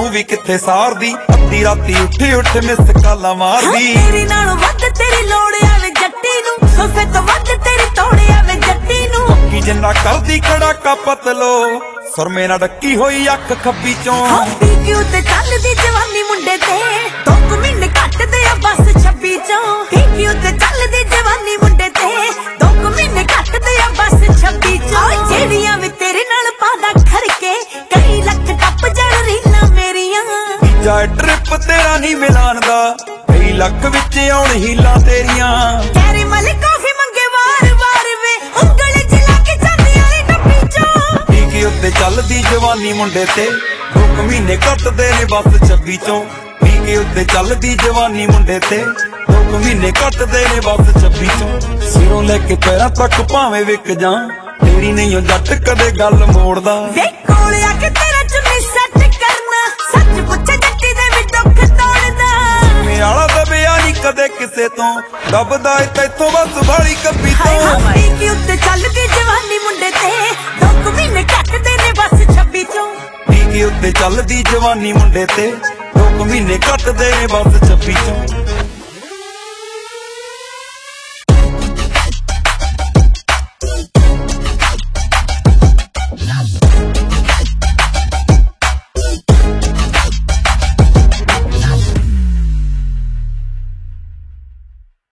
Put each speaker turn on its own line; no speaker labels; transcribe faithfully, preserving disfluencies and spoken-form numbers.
ਤੂੰ ਵੀ ਕਿੱਥੇ ਸਾਰਦੀ ਅੱਧੀ ਰਾਤੀ ਉੱਠੀ ਉੱਠ ਮਿਸ ਕਾਲਾਂ ਮਾਰਦੀ
ਤੇਰੇ ਨਾਲੋਂ ਵੱਧ ਤੇਰੀ ਲੋੜ ਆਵੇ ਜੱਟੀ ਨੂੰ ਸੋਫੇ ਤੋਂ ਵੱਧ ਤੇਰੀ ਤੋੜ ਆਵੇ ਜੱਟੀ ਨੂੰ
ਕੀ ਜਿੰਨਾ ਕਰਦੀ ਖੜਾਕਾ ਪਤਲੋ ਸੁਰਮੇ ਨਾਲ ਡੱਕੀ ਹੋਈ ਅੱਖ ਖੱਬੀ ਚੋਂ
ਪੀ ਕਿਉਂ ਤੇ ਚੱਲਦੀ ਜਵਾਨੀ ਮੁੰਡੇ ਤੇ ਦੋ ਕੁ ਮਹੀਨੇ ਕੱਟਦੇ ਆ ਬਸ ਛੱਬੀ ਚੋਂ ਪੀ ਕਿਉਂ ਤੇ ਚੱਲਦੀ ਜਵਾਨੀ ਮੁੰਡੇ ਤੇ ਦੋ ਕੁ ਮਹੀਨੇ ਕੱਟਦੇ ਆ ਬਸ ਛੱਬੀ ਚੋਂ ਜਿਹੜੀਆਂ ਵੀ ਤੇਰੇ ਨਾਲ ਪਾਦਾ ਖਰਕੇ ਕਈ ਲੱਖ ਟੱਪ ਜੜ ਰੀਲਾਂ ਮੇਰੀਆਂ
ਜਾ ਟ੍ਰਿਪ ਤੇਰਾ ਨਹੀਂ ਮਿਲਾਨ ਦਾ ਕਈ ਲੱਖ ਵਿੱਚ ਆਉਣ ਹੀਲਾਂ ਤੇਰੀਆਂ
ਕੈਰੀ ਮਲ ਕਾਫੀ ਮੰਗੇ ਵਾਰ ਵਾਰ ਵੇ ਉਂਗਲ ਜਿਲਾ ਕੇ ਜਾਂਦੀਆਂ ਨੇ ਡੱਬੀ ਚੋਂ
ਪੀ ਕੇ ਉੱਤੇ ਚੱਲਦੀ ਜਵਾਨੀ ਮੁੰਡੇ ਤੇ ਦੋ ਕੁ ਮਹੀਨੇ ਕੱਟਦੇ ਨੇ ਬਸ ਛੱਬੀ ਚੋਂ ਪੀ ਕੇ ਉੱਤੇ ਚੱਲਦੀ ਜਵਾਨੀ ਮੁੰਡੇ ਤੇ ਦੋ ਕੁ ਮਹੀਨੇ ਕੱਟਦੇ ਨੇ ਬਸ ਛੱਬੀ ਚੋਂ ਸਿਰੋਂ ਲੈ ਕੇ ਪੈਰਾਂ ਤੱਕ ਭਾਵੇਂ ਵਿਕ ਜਾ ਤੇਰੀ ਨਹੀਂ ਉਹ ਜੱਟ ਕਦੇ ਗੱਲ ਮੋੜਦਾ
ਵੇ ਕੋਲ ਆ ਕੇ ਤੇਰਾ ਚੁੰਨੀ ਸੱਟ ਕਰਨਾ ਸੱਚ ਪੁੱਛੇ ਜੱਟੀ ਦੇ ਵੀ ਦੁੱਖ ਤੋੜਦਾ
ਮੇ ਆਲਾ ਦਬਿਆ ਨਹੀਂ ਕਦੇ ਕਿਸੇ ਤੋਂ ਦੱਬਦਾ ਏ ਤੈਥੋਂ ਬਸ ਵਾਲੀ ਕੱਪੀ
ਹਾਏ
ਤੋਂ
ਹਾਏ ਕੀ ਉੱਤੇ ਚੱਲਦੀ ਜਵਾਨੀ ਮੁੰਡੇ ਤੇ ਦੋ ਕੁ ਮਹੀਨੇ ਕੱਟਦੇ ਨੇ ਬਸ ਛੱਬੀ ਚੋਂ
ਪੀ ਕੇ ਉੱਤੇ ਚੱਲਦੀ ਜਵਾਨੀ ਮੁੰਡੇ ਤੇ ਦੋ ਕੁ ਮਹੀਨੇ ਕੱਟਦੇ ਨੇ ਬਸ ਛੱਬੀ ਚੋਂ